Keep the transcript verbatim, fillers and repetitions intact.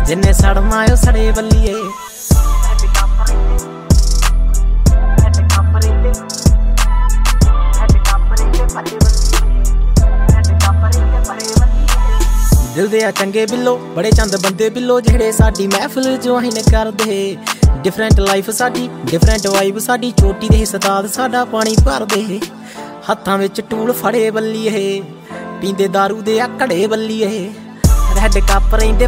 जिन्ने सड़ना ओ सड़े बल्लिए दिल दे आ चंगे बिल्लो बड़े चंद बंदे बिल्लो जेड़े साडी महफिल ज्वाइन करदे डिफरेंट लाइफ साडी डिफरेंट वाइब साडी चोटी दे सताद साडा पानी भरदे हत्थां विच टूल फड़े बल्लिए पींदे दारू दे आ घड़े बल्लिए रैड कप रहिंदे